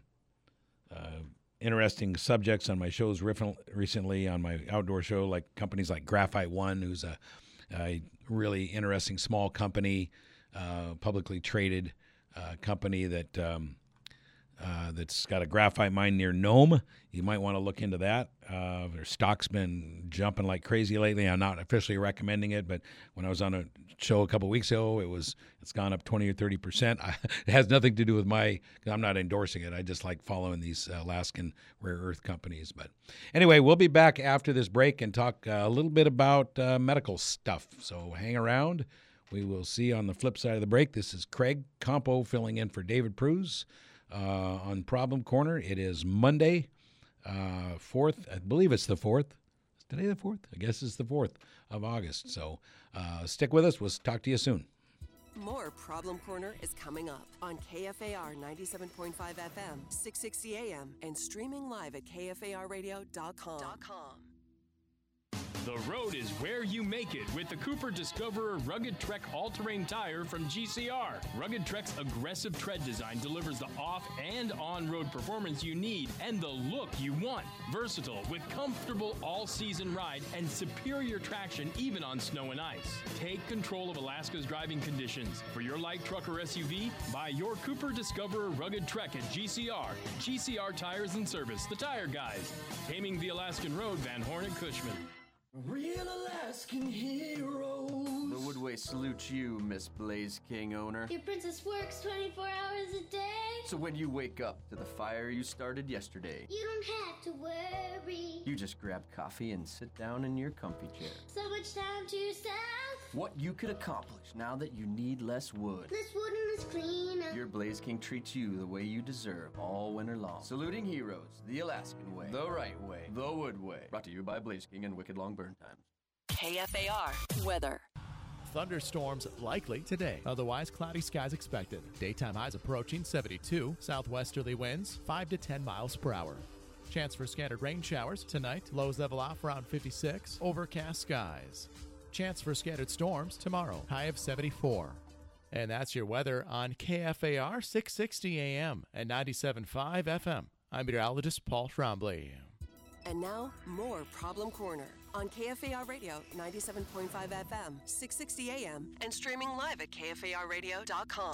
uh, interesting subjects on my shows recently on my outdoor show, like companies like Graphite One, who's a, a really interesting small company, uh, publicly traded uh, company that um, uh, that's got a graphite mine near Nome. You might want to look into that. Uh, their stock's been jumping like crazy lately. I'm not officially recommending it, but when I was on a show a couple weeks ago, it was it's gone up twenty or thirty percent. I, it has nothing to do with my. I'm not endorsing it. I just like following these Alaskan rare earth companies. But anyway, we'll be back after this break and talk uh, a little bit about uh, medical stuff. So hang around. We will see you on the flip side of the break. This is Craig Campo filling in for David Pruse uh, on Problem Corner. It is Monday, uh, fourth. I believe it's the fourth. Is today the fourth? I guess it's the fourth of August. So uh, stick with us. We'll talk to you soon. More Problem Corner is coming up on K F A R ninety-seven point five F M, six sixty A M, and streaming live at K F A R radio dot com. The road is where you make it with the Cooper Discoverer Rugged Trek all-terrain tire from G C R. Rugged Trek's aggressive tread design delivers the off and on-road performance you need and the look you want. Versatile with comfortable all-season ride and superior traction even on snow and ice. Take control of Alaska's driving conditions. For your light truck or S U V, buy your Cooper Discoverer Rugged Trek at G C R. G C R Tires and Service, the tire guys. Taming the Alaskan Road, Van Horn and Cushman. Real Alaskan heroes. The Woodway salutes you, Miss Blaze King owner. Your princess works twenty-four hours a day. So when you wake up to the fire you started yesterday, you don't have to worry. You just grab coffee and sit down in your comfy chair. So much time to yourself. What you could accomplish now that you need less wood. Less wood and less cleaner. Your Blaze King treats you the way you deserve all winter long. Saluting heroes, the Alaskan way, the right way, the Wood way. Brought to you by Blaze King and Wicked Long Burn Times. K F A R weather. Thunderstorms likely today. Otherwise, cloudy skies expected. Daytime highs approaching seventy-two. Southwesterly winds five to ten miles per hour. Chance for scattered rain showers tonight. Lows level off around fifty-six. Overcast skies. Chance for scattered storms tomorrow. High of seventy-four. And that's your weather on K F A R six sixty A M and ninety-seven point five F M. I'm meteorologist Paul Trombley. And now, more Problem Corner on K F A R Radio ninety-seven point five F M, six sixty A M, and streaming live at K F A R radio dot com.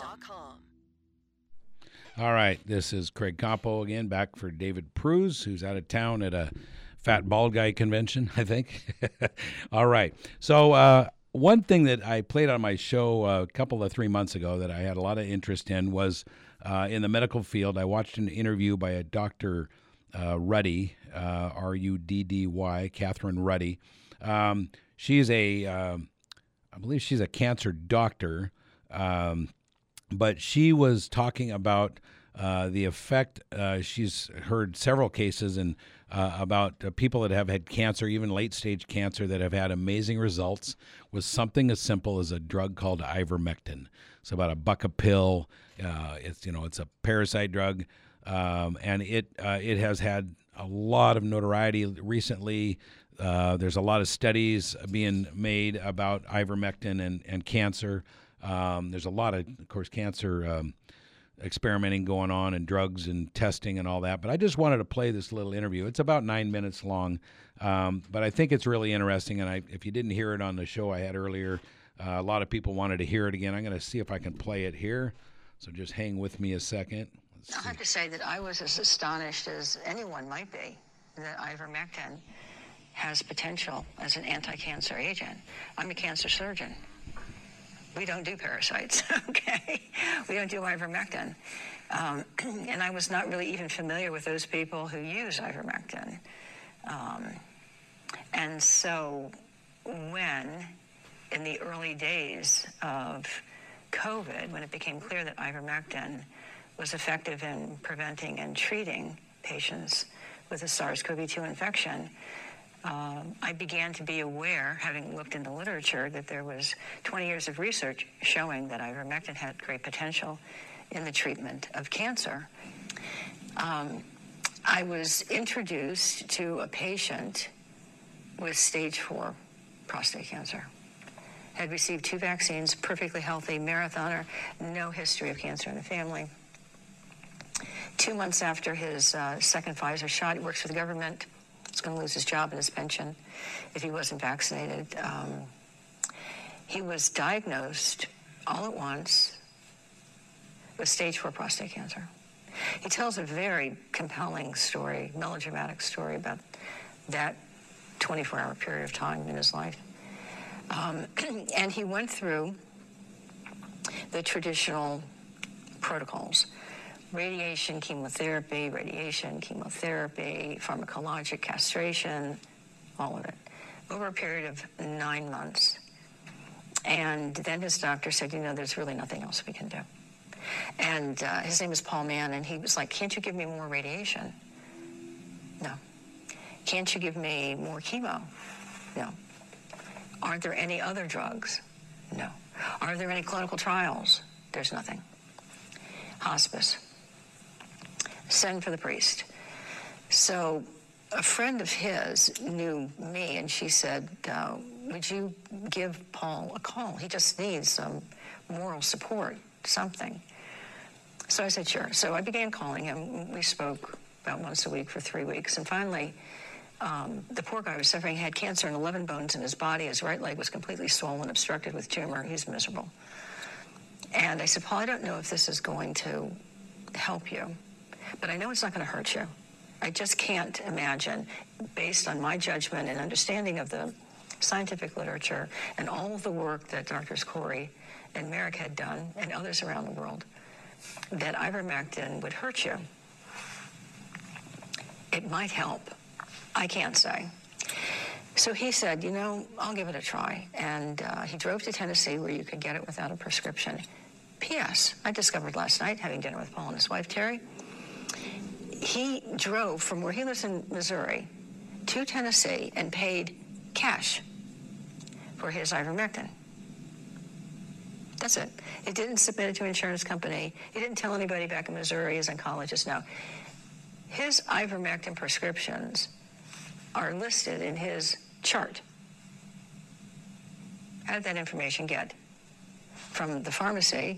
All right, this is Craig Campo again, back for David Pruse, who's out of town at a fat bald guy convention, I think. All right, so uh, one thing that I played on my show a couple of three months ago that I had a lot of interest in was uh, in the medical field. I watched an interview by a Doctor Uh, Ruddy, uh, R U D D Y, Catherine Ruddy. Um, she's a, um, I believe she's a cancer doctor, um, but she was talking about uh, the effect. Uh, she's heard several cases and uh, about uh, people that have had cancer, even late-stage cancer, that have had amazing results with something as simple as a drug called ivermectin. It's about a buck a pill. Uh, it's you know it's a parasite drug. Um, and it uh, it has had a lot of notoriety recently. Uh, there's a lot of studies being made about ivermectin and, and cancer. Um, there's a lot of, of course, cancer um, experimenting going on and drugs and testing and all that. But I just wanted to play this little interview. It's about nine minutes long, um, but I think it's really interesting. And I, if you didn't hear it on the show I had earlier, uh, a lot of people wanted to hear it again. I'm going to see if I can play it here. So just hang with me a second. I have to say that I was as astonished as anyone might be that ivermectin has potential as an anti-cancer agent. I'm a cancer surgeon. We don't do parasites, okay? We don't do ivermectin. Um, and I was not really even familiar with those people who use ivermectin. Um, and so when, in the early days of COVID, when it became clear that ivermectin was effective in preventing and treating patients with a SARS CoV two infection, um, I began to be aware, having looked in the literature, that there was twenty years of research showing that ivermectin had great potential in the treatment of cancer. Um, I was introduced to a patient with stage four prostate cancer. Had received two vaccines, perfectly healthy, marathoner, no history of cancer in the family. Two months after his uh, second Pfizer shot, he works for the government. He's going to lose his job and his pension if he wasn't vaccinated. Um, he was diagnosed all at once with stage four prostate cancer. He tells a very compelling story, melodramatic story about that twenty-four hour period of time in his life. Um, and he went through the traditional protocols. Radiation, chemotherapy, radiation, chemotherapy, pharmacologic castration, all of it, over a period of nine months. And then his doctor said, you know, there's really nothing else we can do. And uh, his name is Paul Mann, and he was like, can't you give me more radiation? No. Can't you give me more chemo? No. Aren't there any other drugs? No. Are there any clinical trials? There's nothing. Hospice. Send for the priest. So a friend of his knew me, and she said, uh, would you give Paul a call? He just needs some moral support, something. So I said, sure. So I began calling him. We spoke about once a week for three weeks. And finally, um, the poor guy was suffering, had cancer in eleven bones in his body. His right leg was completely swollen, obstructed with tumor. He's miserable. And I said, Paul, I don't know if this is going to help you, but I know it's not going to hurt you. I just can't imagine, based on my judgment and understanding of the scientific literature and all of the work that Doctors Corey and Merrick had done and others around the world, that ivermectin would hurt you. It might help. I can't say. So he said, you know, I'll give it a try. And uh, he drove to Tennessee where you could get it without a prescription. P S I discovered last night, having dinner with Paul and his wife, Terry, he drove from where he lives in Missouri to Tennessee and paid cash for his ivermectin. That's it. He didn't submit it to an insurance company. He didn't tell anybody back in Missouri as oncologists. No. His ivermectin prescriptions are listed in his chart. How did that information get from the pharmacy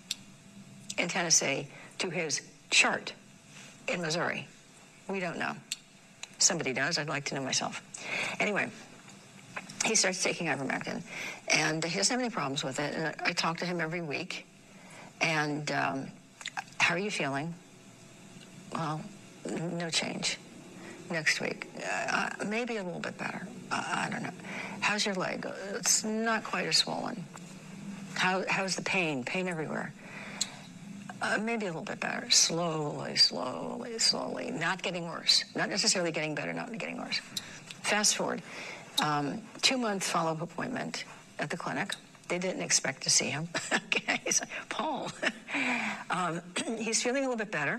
in Tennessee to his chart in Missouri? We don't know. Somebody does. I'd like to know myself. Anyway, he starts taking ivermectin, and he doesn't have any problems with it. And I talk to him every week. And um, how are you feeling? Well, no change. Next week, uh, maybe a little bit better. Uh, I don't know. How's your leg? It's not quite as swollen. How, how's the pain? Pain everywhere. Uh, maybe a little bit better. Slowly, slowly, slowly. Not getting worse. Not necessarily getting better, not getting worse. Fast forward. Um, two-month follow-up appointment at the clinic. They didn't expect to see him. Okay, he's like, Paul. um, he's feeling a little bit better.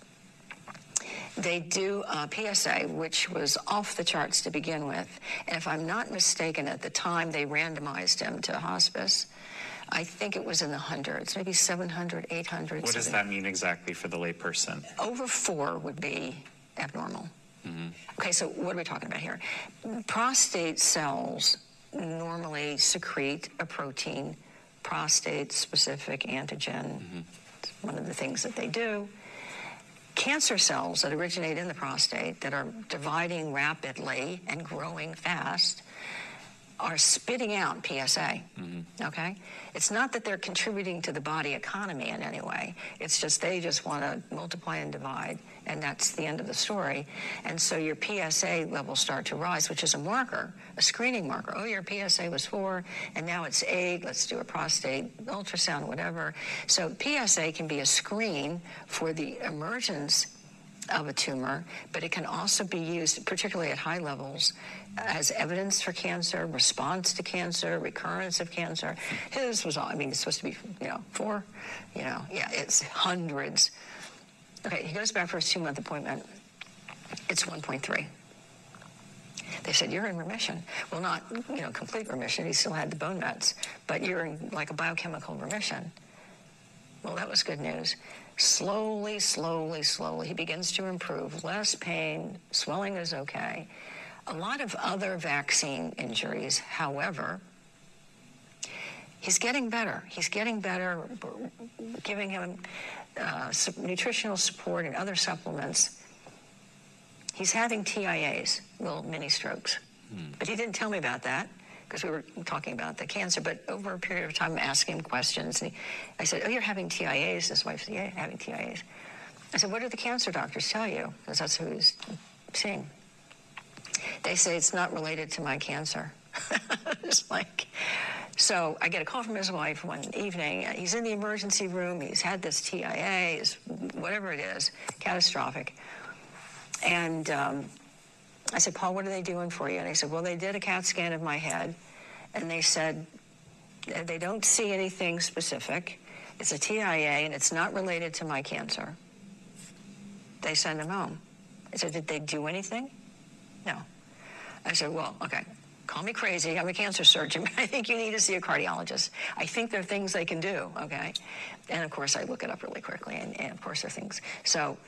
They do uh, P S A, which was off the charts to begin with. And if I'm not mistaken, at the time they randomized him to hospice, I think it was in the hundreds, maybe seven hundred, eight hundred. What does that mean exactly for the layperson? Over four would be abnormal. Mm-hmm. Okay, so what are we talking about here? Prostate cells normally secrete a protein, prostate-specific antigen. Mm-hmm. It's one of the things that they do. Cancer cells that originate in the prostate that are dividing rapidly and growing fast are spitting out P S A, mm-hmm. okay? It's not that they're contributing to the body economy in any way. It's just they just want to multiply and divide, and that's the end of the story. And so your P S A levels start to rise, which is a marker, a screening marker. Oh, your P S A was four, and now it's eight. Let's do a prostate ultrasound, whatever. So P S A can be a screen for the emergence of a tumor, but it can also be used, particularly at high levels, as evidence for cancer, response to cancer, recurrence of cancer. His was all, I mean, it's supposed to be, you know, four, you know, yeah, it's hundreds. Okay, he goes back for his two-month appointment. It's one point three. They said, you're in remission. Well, not, you know, complete remission. He still had the bone mets, but you're in like a biochemical remission. Well, that was good news. Slowly, slowly, slowly, he begins to improve. Less pain, swelling is okay. A lot of other vaccine injuries, however, he's getting better. He's getting better, giving him uh, nutritional support and other supplements. He's having T I As, little mini strokes. Hmm. But he didn't tell me about that, because we were talking about the cancer, but over a period of time, I'm asking him questions. And he, I said, oh, you're having T I As? His wife said, yeah, having T I As. I said, what do the cancer doctors tell you? Because that's who he's seeing. They say it's not related to my cancer. It's like, so I get a call from his wife one evening. He's in the emergency room. He's had this T I A, whatever it is, catastrophic. And um, I said, Paul, what are they doing for you? And he said, well, they did a CAT scan of my head, and they said they don't see anything specific. It's a T I A, and it's not related to my cancer. They send him home. I said, did they do anything? No. I said, well, okay, call me crazy. I'm a cancer surgeon, but I think you need to see a cardiologist. I think there are things they can do, okay? And, of course, I look it up really quickly, and, and of course, there are things. So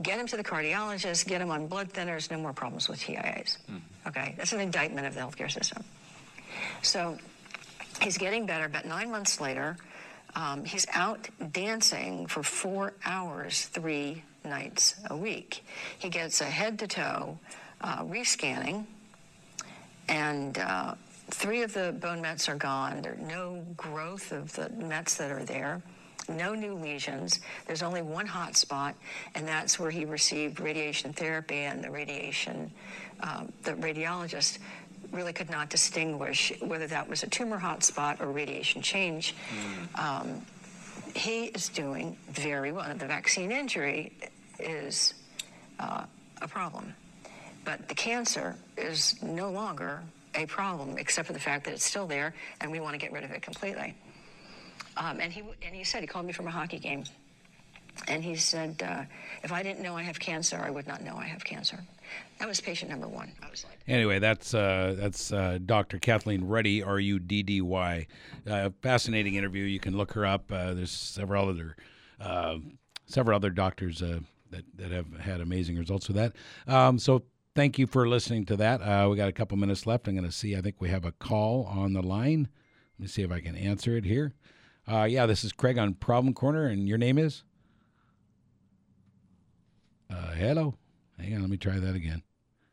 get him to the cardiologist, get him on blood thinners, no more problems with T I As. Mm-hmm. Okay, that's an indictment of the healthcare system. So he's getting better, but nine months later, um, he's out dancing for four hours, three nights a week. He gets a head-to-toe uh, rescanning, and uh, three of the bone mets are gone. There's no growth of the mets that are there. No new lesions. There's only one hot spot, and that's where he received radiation therapy, and the radiation, um, the radiologist really could not distinguish whether that was a tumor hot spot or radiation change. Mm. Um, he is doing very well. The vaccine injury is uh, a problem, but the cancer is no longer a problem, except for the fact that it's still there, and we want to get rid of it completely. Um, and he and he said, he called me from a hockey game, and he said, uh, if I didn't know I have cancer, I would not know I have cancer. That was patient number one. I was like, anyway, that's uh, that's uh, Doctor Kathleen Ruddy, R U D D Y. Uh, fascinating interview. You can look her up. Uh, there's several other uh, several other doctors uh, that that have had amazing results with that. Um, so thank you for listening to that. Uh, we got a couple minutes left. I'm going to see. I think we have a call on the line. Let me see if I can answer it here. Uh, yeah, this is Craig on Problem Corner, and your name is? Uh, hello. Hang on, let me try that again.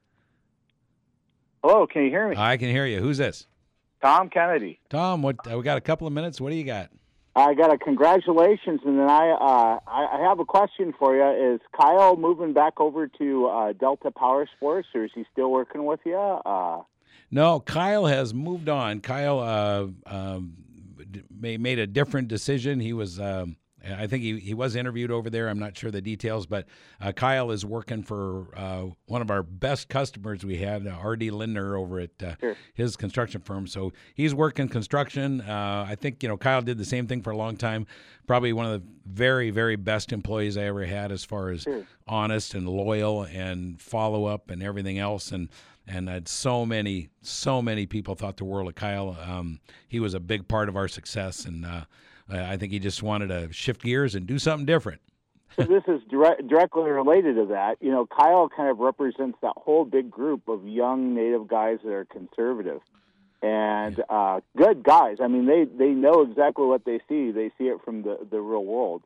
Hello, can you hear me? I can hear you. Who's this? Tom Kennedy. Tom, what? Uh, we got a couple of minutes. What do you got? I got a congratulations, and then I uh, I, I have a question for you. Is Kyle moving back over to uh, Delta Power Sports, or is he still working with you? Uh, no, Kyle has moved on. Kyle uh, um, made a different decision. He was, um, I think he, he was interviewed over there. I'm not sure the details, but uh, Kyle is working for uh, one of our best customers we had, uh, R D Lindner, over at uh, sure. his construction firm. So he's working construction. Uh, I think, you know, Kyle did the same thing for a long time. Probably one of the very, very best employees I ever had, as far as sure. honest and loyal and follow-up and everything else. And And uh, so many, so many people thought the world of Kyle. Um, he was a big part of our success, and uh, I think he just wanted to shift gears and do something different. So this is direct, directly related to that. You know, Kyle kind of represents that whole big group of young Native guys that are conservative and uh, good guys. I mean, they, they know exactly what they see. They see it from the, the real world.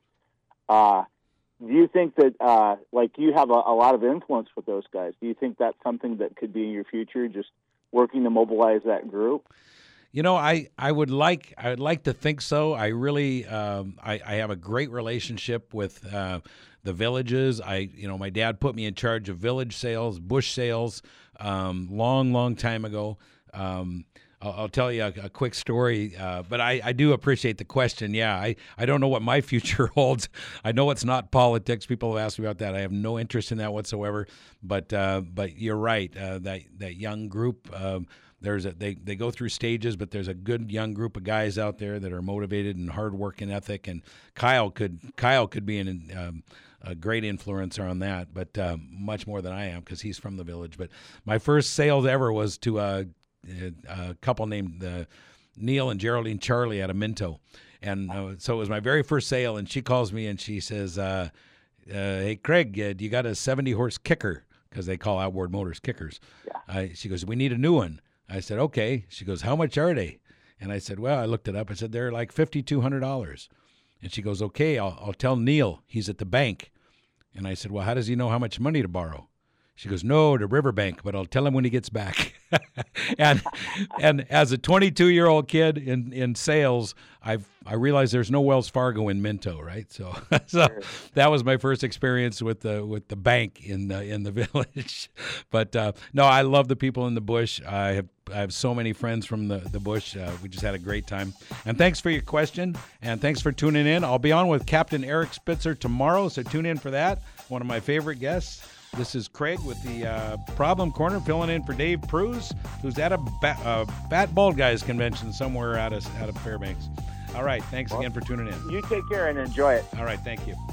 Uh Do you think that, uh, like, you have a, a lot of influence with those guys? Do you think that's something that could be in your future, just working to mobilize that group? You know, I, I would like I would like to think so. I really um, I, I have a great relationship with uh, the villages. I you know my dad put me in charge of village sales, bush sales, um, long long time ago. Um, I'll, I'll tell you a, a quick story, uh, but I, I do appreciate the question. Yeah, I, I don't know what my future holds. I know it's not politics. People have asked me about that. I have no interest in that whatsoever. But uh, but you're right. Uh, that that young group. Um, There's a they, they go through stages, but there's a good young group of guys out there that are motivated and hard work and ethic. And Kyle could Kyle could be an, um, a great influencer on that, but um, much more than I am, because he's from the village. But my first sales ever was to a, a couple named uh, Neil and Geraldine Charlie out of Minto, and uh, so it was my very first sale. And she calls me and she says, uh, uh, "Hey Craig, uh, do you got a seventy horse kicker?" Because they call Outboard Motors kickers. Yeah. Uh, she goes, "We need a new one." I said, okay. She goes, how much are they? And I said, well, I looked it up. I said, they're like five thousand two hundred dollars. And she goes, okay, I'll, I'll tell Neil. He's at the bank. And I said, well, how does he know how much money to borrow? She goes, no, the riverbank, but I'll tell him when he gets back. and and as a twenty-two-year-old kid in, in sales, I've I realized there's no Wells Fargo in Minto, right? So so Sure. that was my first experience with the with the bank in the in the village. But uh, no, I love the people in the bush. I have I have so many friends from the the bush. Uh, we just had a great time. And thanks for your question, and thanks for tuning in. I'll be on with Captain Eric Spitzer tomorrow, so tune in for that. One of my favorite guests. This is Craig with the uh, Problem Corner, filling in for Dave Pruse, who's at a ba- uh, Fat Bald Guys convention somewhere out of out of Fairbanks. All right, thanks Well, again for tuning in. You take care and enjoy it. All right, thank you.